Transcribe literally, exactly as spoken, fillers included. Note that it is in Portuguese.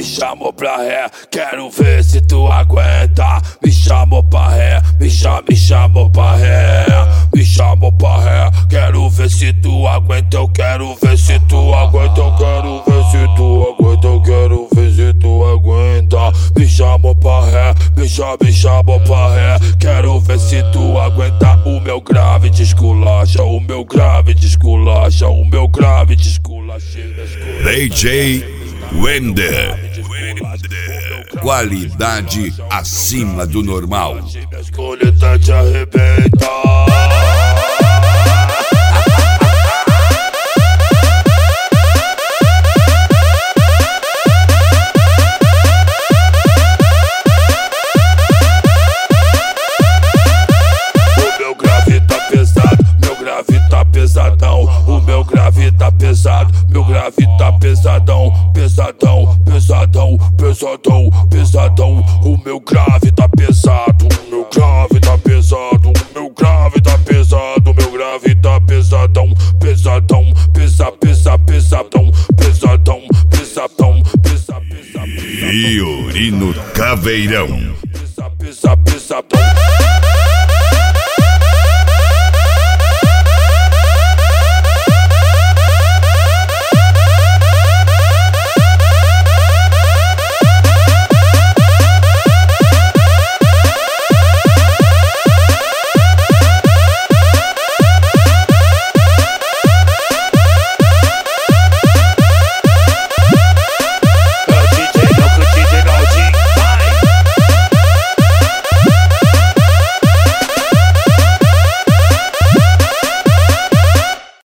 me chamou pra ré, quero ver se tu aguenta. Me chamou pra ré, me chama, me chamou pra ré, me chamou pra ré, quero ver se tu aguenta. Eu quero ver se tu aguenta, eu quero ver se tu aguenta, eu quero ver se tu aguenta. Me chamou pra ré, me chama, me chamou pra ré, quero ver se tu aguenta. O meu grave te esculacha, o meu grave te esculacha, o meu grave te esculacha. D J Wender, qualidade acima do normal. Minha escolha te arrebenta. Pesadão, o meu grave tá pesado, meu grave tá pesadão, pesadão, pesadão, pesadão, pesadão, o meu grave tá pesado, o meu grave tá pesado, o meu grave tá pesado, meu grave tá pesadão, pesadão, pesa, pesa, pesadão, pesadão, pesadão, pesa, pesa, Iorino Caveirão. pesa, pesa, pesadão.